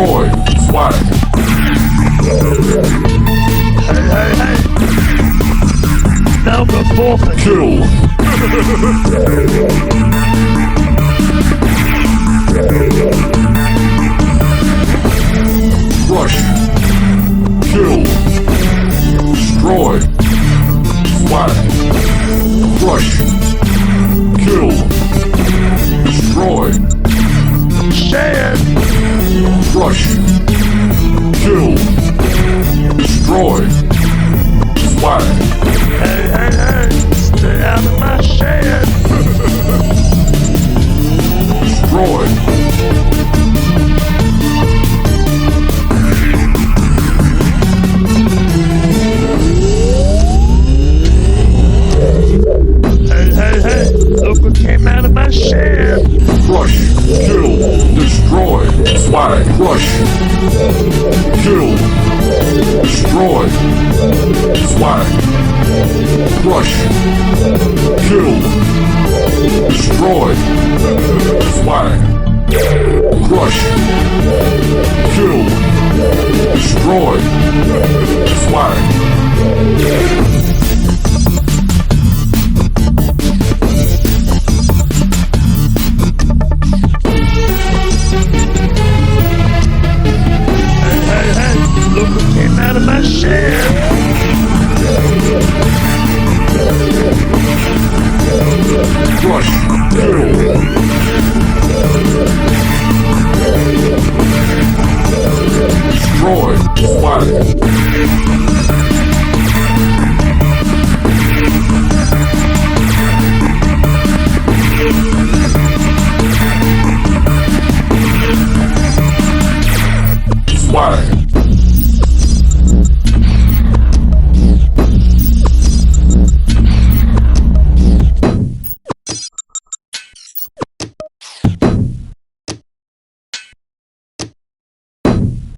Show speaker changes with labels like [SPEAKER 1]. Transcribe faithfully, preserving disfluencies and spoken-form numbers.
[SPEAKER 1] Destroy. Swag.
[SPEAKER 2] Hey, hey, hey. Number four.
[SPEAKER 1] Kill. Crush. Kill. Destroy. Swag. Crush. Kill. Destroy.
[SPEAKER 2] Say it.
[SPEAKER 1] Crush. Kill. Destroy. Swag.
[SPEAKER 2] Hey, hey, hey. Stay out of my shed.
[SPEAKER 1] Destroy.
[SPEAKER 2] Hey, hey, hey. Look what came out of my shed.
[SPEAKER 1] Crush. Kill. Destroy. Swag. Crush. Kill. Destroy. Swag. Crush. Kill. Destroy. Swag. Crush. Kill. Destroy. Swag.
[SPEAKER 2] Look what came out of my shed.
[SPEAKER 1] Crush. Kill. Destroy. Swag. Swag.